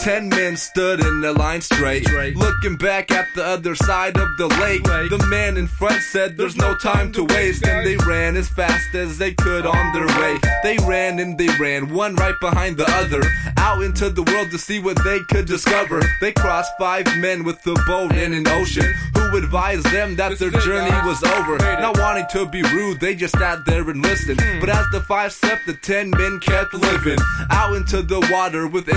10 men stood in a line straight, looking back at the other side of the lake. The man in front said there's no time to waste, and they ran as fast as they could on their way. They ran and they ran, one right behind the other, out into the world to see what they could discover. They crossed 5 men with a boat in an ocean, who advised them that their journey was over. Not wanting to be rude, they just sat there and listened. But as the 5 slept, the 10 men kept living out into the water with